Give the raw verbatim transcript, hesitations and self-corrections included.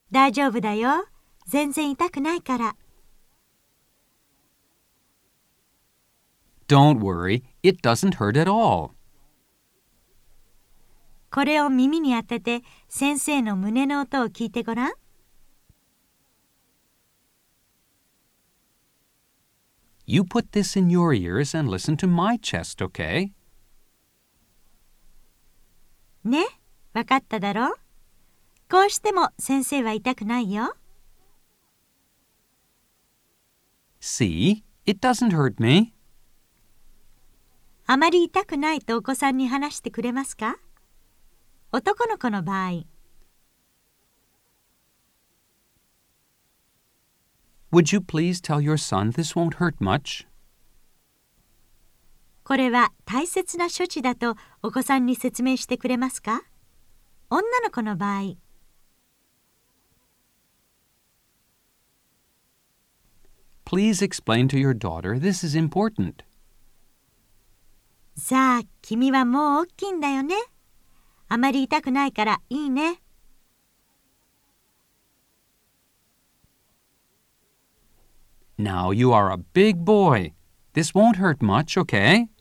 大丈夫だよ。全然痛くないから。 Don't worry, it doesn't hurt at all. これを耳に当てて先生の胸の音を聞いてごらん。 You put this in your ears and listen to my chest, okay? ね、わかっただろう。こうしても先生は痛くないよ。 See, it doesn't hurt me. あまり痛くないとお子さんに話してくれますか？男の子の場合。 Would you please tell your son this won't hurt much? これは大切な処置だとお子さんに説明してくれますか？女の子の場合。 Please explain to your daughter this is important. さあ、君はもう大きいんだよね。あまり痛くないからいいね。 Now you are a big boy. This won't hurt much, okay?